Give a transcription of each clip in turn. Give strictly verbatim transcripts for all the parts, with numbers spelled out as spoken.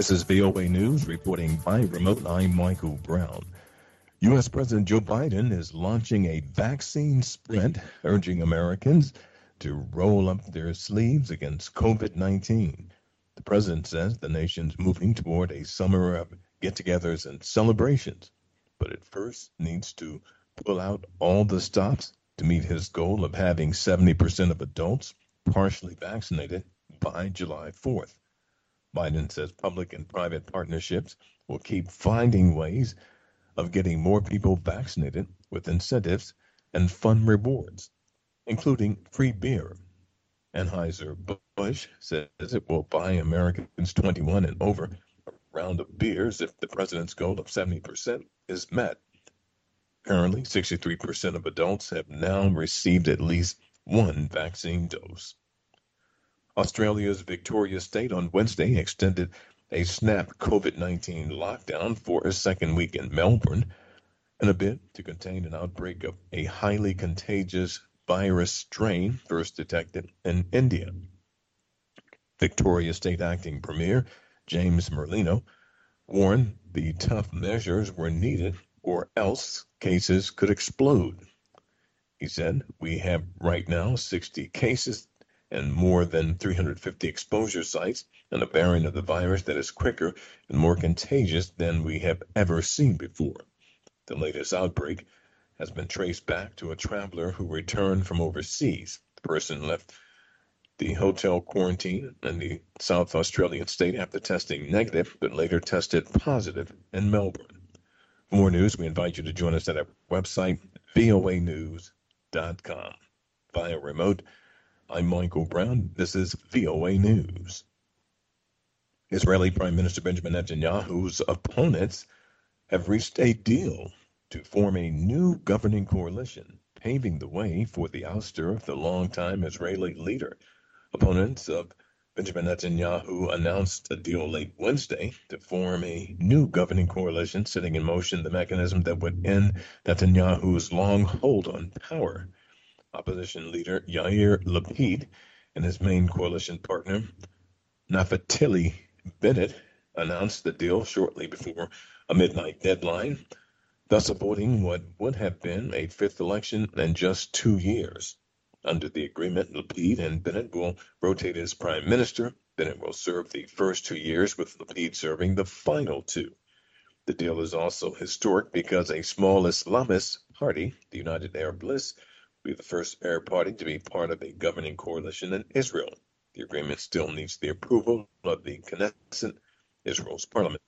This is V O A News reporting by remote. I'm Michael Brown. U S. President Joe Biden is launching a vaccine sprint, urging Americans to roll up their sleeves against COVID nineteen. The president says the nation's moving toward a summer of get-togethers and celebrations, but it first needs to pull out all the stops to meet his goal of having seventy percent of adults partially vaccinated by July fourth. Biden says public and private partnerships will keep finding ways of getting more people vaccinated with incentives and fun rewards, including free beer. Anheuser-Busch says it will buy Americans twenty-one and over a round of beers if the president's goal of seventy percent is met. Currently, sixty-three percent of adults have now received at least one vaccine dose. Australia's Victoria State on Wednesday extended a snap COVID nineteen lockdown for a second week in Melbourne in a bid to contain an outbreak of a highly contagious virus strain first detected in India. Victoria State Acting Premier James Merlino warned the tough measures were needed or else cases could explode. He said, "We have right now sixty cases and more than three hundred fifty exposure sites, and a variant of the virus that is quicker and more contagious than we have ever seen before. The latest outbreak has been traced back to a traveler who returned from overseas. The person left the hotel quarantine in the South Australian state after testing negative, but later tested positive in Melbourne." For more news, we invite you to join us at our website, V O A news dot com. Via remote, I'm Michael Brown. This is V O A News. Israeli Prime Minister Benjamin Netanyahu's opponents have reached a deal to form a new governing coalition, paving the way for the ouster of the longtime Israeli leader. Opponents of Benjamin Netanyahu announced a deal late Wednesday to form a new governing coalition, setting in motion the mechanism that would end Netanyahu's long hold on power. Opposition leader Yair Lapid and his main coalition partner, Naftali Bennett, announced the deal shortly before a midnight deadline, thus avoiding what would have been a fifth election in just two years. Under the agreement, Lapid and Bennett will rotate as prime minister. Bennett will serve the first two years, with Lapid serving the final two. The deal is also historic because a small Islamist party, the United Arab List, will be the first Arab party to be part of a governing coalition in Israel. The agreement still needs the approval of the Knesset, Israel's parliament.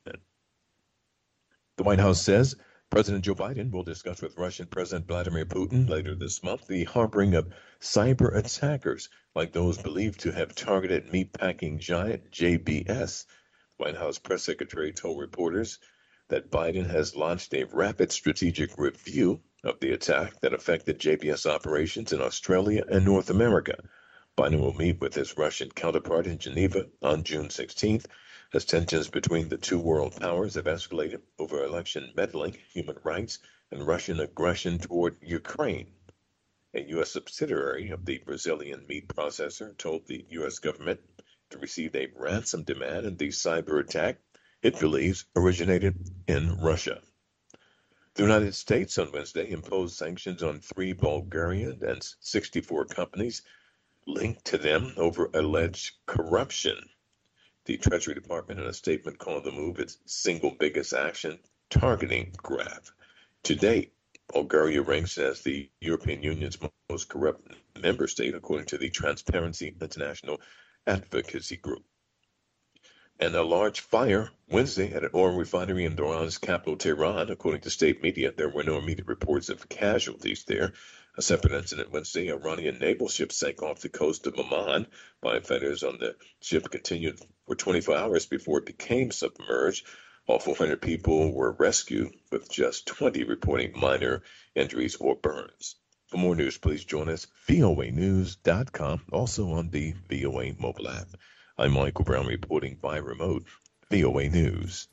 The White House says President Joe Biden will discuss with Russian President Vladimir Putin later this month the harboring of cyber attackers like those believed to have targeted meatpacking giant J B S. White House press secretary told reporters that Biden has launched a rapid strategic review of the attack that affected J B S operations in Australia and North America. Biden will meet with his Russian counterpart in Geneva on June sixteenth as tensions between the two world powers have escalated over election meddling, human rights, and Russian aggression toward Ukraine. A U S subsidiary of the Brazilian meat processor told the U S government to receive a ransom demand in the cyber attack it believes originated in Russia. The United States on Wednesday imposed sanctions on three Bulgarian and sixty-four companies linked to them over alleged corruption. The Treasury Department in a statement called the move its single biggest action targeting graft. To date, Bulgaria ranks as the European Union's most corrupt member state, according to the Transparency International Advocacy Group. And a large fire Wednesday at an oil refinery in Iran's capital, Tehran. According to state media, there were no immediate reports of casualties there. A separate incident Wednesday, Iranian naval ship sank off the coast of Oman. Firefighters on the ship continued for twenty-four hours before it became submerged. All four hundred people were rescued, with just twenty reporting minor injuries or burns. For more news, please join us, V O A news dot com, also on the V O A mobile app. I'm Michael Brown reporting by remote, V O A News.